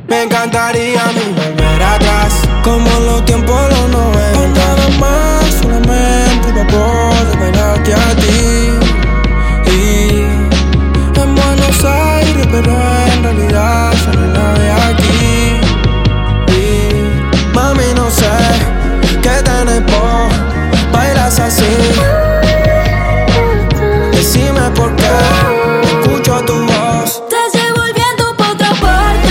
Me encantaría a mí volver atrás, como en los tiempos de los 90. Nada más, solamente para poder bailarte a ti. Y en Buenos Aires, pero en realidad ya no hay nadie aquí. Y mami, no sé qué tenés por bailas así. Decime por qué escucho tu voz. Te llevo el viento pa' otra parte,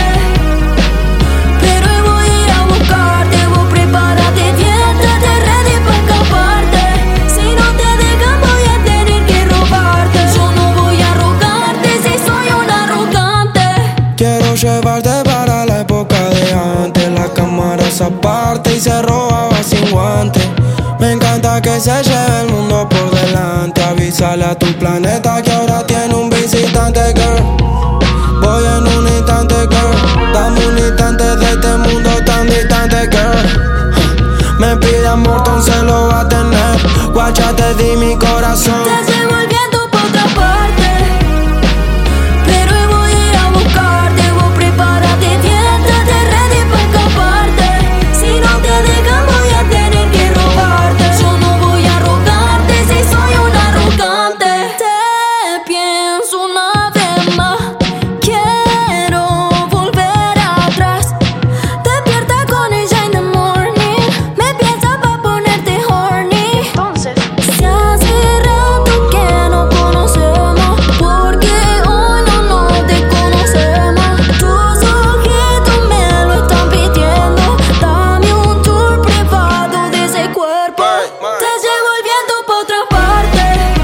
pero hoy voy a ir a buscarte. Vos prepárate bien, estate ready pa' escaparte. Si no te dejan voy a tener que robarte. Yo no voy a rogarte si soy un arrogante. Quiero llevarte para la época de antes. Las cámaras aparte y se robaba sin guante. Me encanta que se lleve el mundo por delante. Avísale a tu planeta que ahora tiene un visitante, girl. Voy en un instante, girl. Dame un instante de este mundo tan distante, girl. Me pide amor, entonces lo va a tener. Guacha, te di mi corazón. Te llevo el viento pa' otra parte, pero hoy voy a ir a buscarte. Vos prepárate bien, estate ready pa' escaparte. Si no te dejan voy a tener que robarte. Yo no voy a rogarte si soy un arrogante. Te pienso una vez más, quiero volver atrás. Despierta con ella in the morning, me piensa pa' ponerte horny. Entonces, Se hace rato que no conocemos, porque hoy no te conocemos. Tus ojitos me lo están pidiendo, dame un tour privado de ese cuerpo. Te llevo el viento pa' otra parte,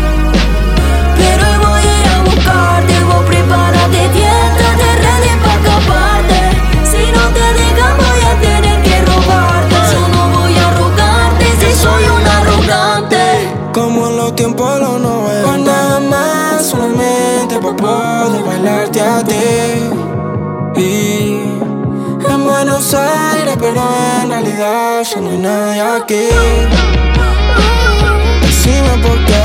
pero hoy voy a ir a buscarte. Vos prepárate bien, estate ready pa' escaparte. Si no te dejan voy a tener que robarte. Yo no voy a rogarte si soy un arrogante. Como en los tiempos de los 90. Nada más, solamente para poder bailarte a ti. Y en Buenos Aires, pero en realidad ya no hay nadie aquí. Decime por qué